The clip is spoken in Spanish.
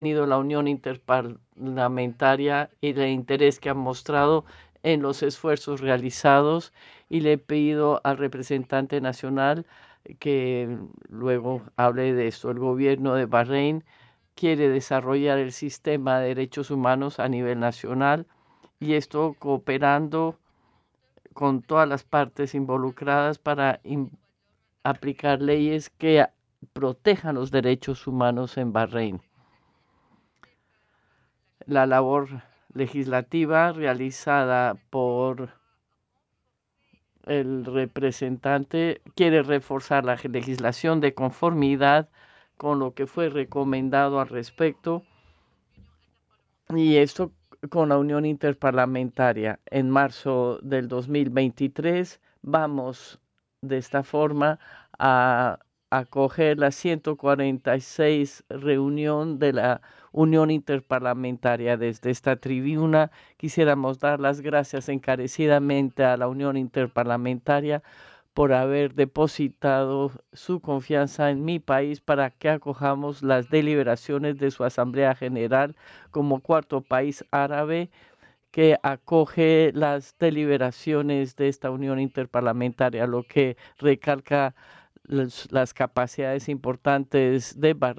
tenido la Unión Interparlamentaria y el interés que han mostrado en los esfuerzos realizados, y le he pedido al representante nacional que luego hable de esto. El gobierno de Bahrein quiere desarrollar el sistema de derechos humanos a nivel nacional, y esto cooperando con todas las partes involucradas para aplicar leyes que protejan los derechos humanos en Bahrein. La labor legislativa realizada por el representante quiere reforzar la legislación de conformidad con lo que fue recomendado al respecto, y esto con la Unión Interparlamentaria. En marzo del 2023 vamos de esta forma a acoger la 146 reunión de la Unión Interparlamentaria. Desde esta tribuna quisiéramos dar las gracias encarecidamente a la Unión Interparlamentaria por haber depositado su confianza en mi país para que acojamos las deliberaciones de su Asamblea General como cuarto país árabe que acoge las deliberaciones de esta Unión Interparlamentaria, lo que recalca las capacidades importantes de Bahrein